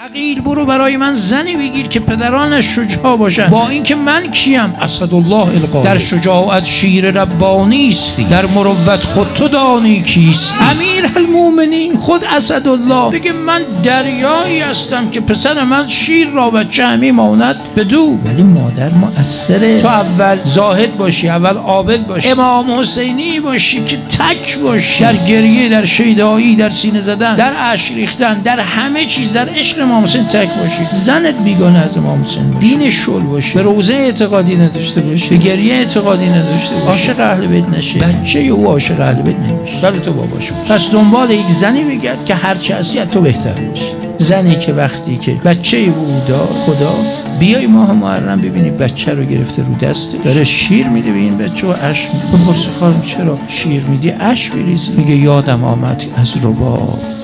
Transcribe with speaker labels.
Speaker 1: عقیل برو برای من زنی بگیر که پدرانش شجاع باشن. با اینکه من کیم؟ اسدالله القائل. در شجاعت شیر ربانی استی، در مروت خود تو دانی کیست. امیرالمومنین خود اسدالله بگه من دریایی هستم که پسر من شیر را بچه همی ماند بدو. ولی مادر مؤثره. تو اول زاهد باشی، اول عابد باشی، امام حسینی باشی که تک باشی، در گریه، در شیدایی، در سینه زدن، در اشک ریختن، در همه چیز، در عشق امام حسین تک باشی. زنت بیگانه از امام حسین، دین شل باشی، به روزه اعتقادی نداشته باشی، به گریه اعتقادی نداشته باشی، عاشق اهل بیت نشی، بچه او عاشق اهل بیت نمیشه، ولی تو باباش باش. پس دنبال یک زنی بگرد که هر چه هستی از تو بهتر باشه. زنی که وقتی که بچه او داد خدا، بیای ماه محرم ببینی بچه رو گرفته رو دسته، داره شیر میده به این بچه و اشک میده. بپرسی خانم چرا شیر میدی؟ اشک بریزی. میگه یادم آمد از رباب